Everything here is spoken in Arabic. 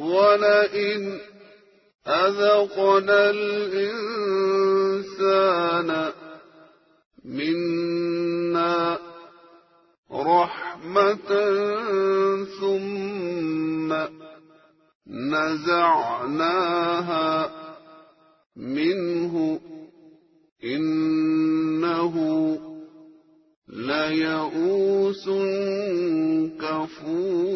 ولئن أذقنا الإنسان منا رحمة ثم نزعناها منه إنه ليئوس كفور